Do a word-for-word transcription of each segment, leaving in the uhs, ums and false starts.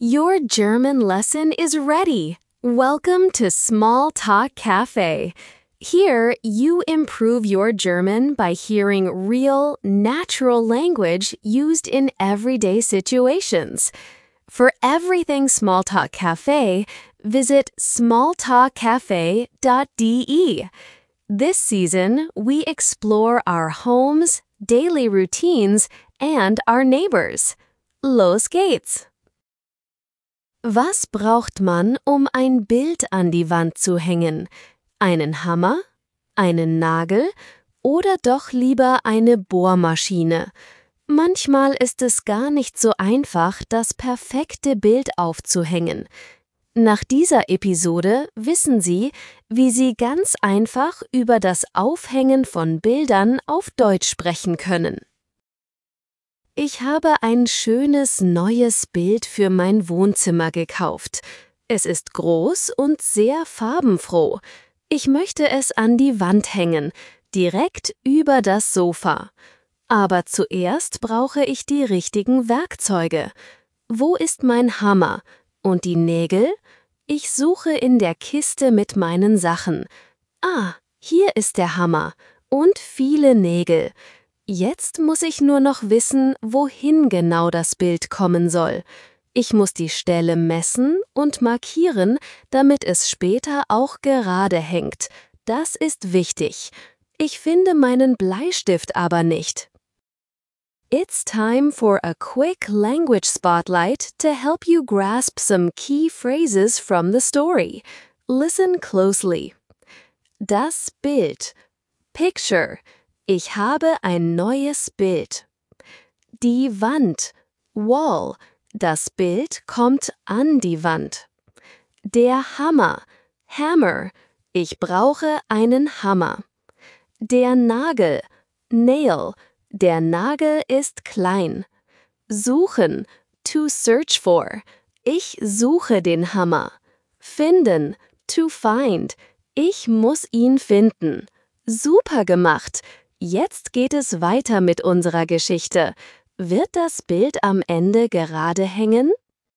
Your German lesson is ready. Welcome to Small Talk Cafe. Here, you improve your German by hearing real, natural language used in everyday situations. For everything Small Talk Cafe, visit small talk cafe dot d e. This season, we explore our homes, daily routines, and our neighbors. Los geht's! Was braucht man, um ein Bild an die Wand zu hängen? Einen Hammer? Einen Nagel? Oder doch lieber eine Bohrmaschine? Manchmal ist es gar nicht so einfach, das perfekte Bild aufzuhängen. Nach dieser Episode wissen Sie, wie Sie ganz einfach über das Aufhängen von Bildern auf Deutsch sprechen können. Ich habe ein schönes neues Bild für mein Wohnzimmer gekauft. Es ist groß und sehr farbenfroh. Ich möchte es an die Wand hängen, direkt über das Sofa. Aber zuerst brauche ich die richtigen Werkzeuge. Wo ist mein Hammer? Und die Nägel? Ich suche in der Kiste mit meinen Sachen. Ah, hier ist der Hammer und viele Nägel. Jetzt muss ich nur noch wissen, wohin genau das Bild kommen soll. Ich muss die Stelle messen und markieren, damit es später auch gerade hängt. Das ist wichtig. Ich finde meinen Bleistift aber nicht. It's time for a quick language spotlight to help you grasp some key phrases from the story. Listen closely. Das Bild. Picture. Ich habe ein neues Bild. Die Wand. Wall. Das Bild kommt an die Wand. Der Hammer. Hammer. Ich brauche einen Hammer. Der Nagel. Nail. Der Nagel ist klein. Suchen. To search for. Ich suche den Hammer. Finden. To find. Ich muss ihn finden. Super gemacht! Jetzt geht es weiter mit unserer Geschichte. Wird das Bild am Ende gerade hängen?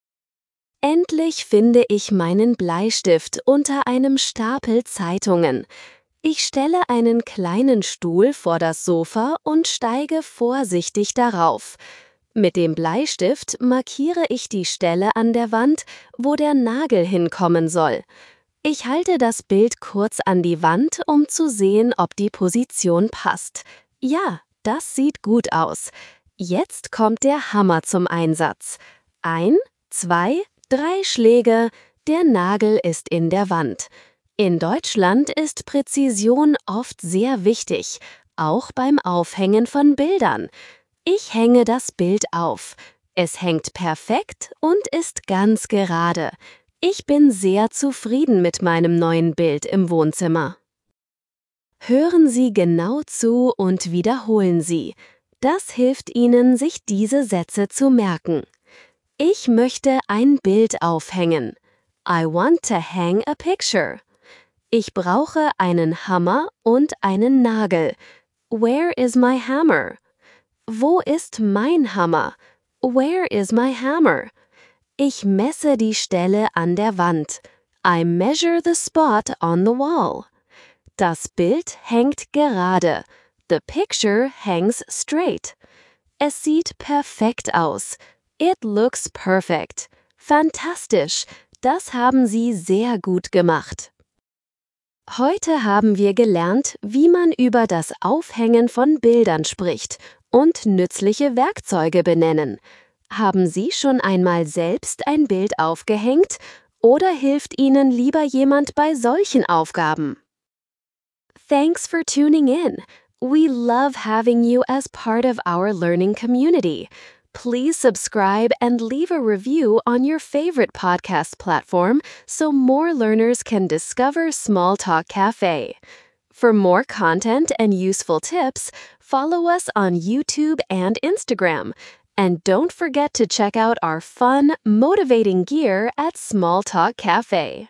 Endlich finde ich meinen Bleistift unter einem Stapel Zeitungen. Ich stelle einen kleinen Stuhl vor das Sofa und steige vorsichtig darauf. Mit dem Bleistift markiere ich die Stelle an der Wand, wo der Nagel hinkommen soll. Ich halte das Bild kurz an die Wand, um zu sehen, ob die Position passt. Ja, das sieht gut aus. Jetzt kommt der Hammer zum Einsatz. Ein, zwei, drei Schläge, der Nagel ist in der Wand. In Deutschland ist Präzision oft sehr wichtig, auch beim Aufhängen von Bildern. Ich hänge das Bild auf. Es hängt perfekt und ist ganz gerade. Ich bin sehr zufrieden mit meinem neuen Bild im Wohnzimmer. Hören Sie genau zu und wiederholen Sie. Das hilft Ihnen, sich diese Sätze zu merken. Ich möchte ein Bild aufhängen. I want to hang a picture. Ich brauche einen Hammer und einen Nagel. Where is my hammer? Wo ist mein Hammer? Where is my hammer? Ich messe die Stelle an der Wand. I measure the spot on the wall. Das Bild hängt gerade. The picture hangs straight. Es sieht perfekt aus. It looks perfect. Fantastisch. Das haben Sie sehr gut gemacht. Heute haben wir gelernt, wie man über das Aufhängen von Bildern spricht und nützliche Werkzeuge benennen. Haben Sie schon einmal selbst ein Bild aufgehängt oder hilft Ihnen lieber jemand bei solchen Aufgaben? Thanks for tuning in. We love having you as part of our learning community. Please subscribe and leave a review on your favorite podcast platform so more learners can discover Small Talk Cafe. For more content and useful tips, follow us on YouTube and Instagram. And don't forget to check out our fun, motivating gear at Small Talk Cafe.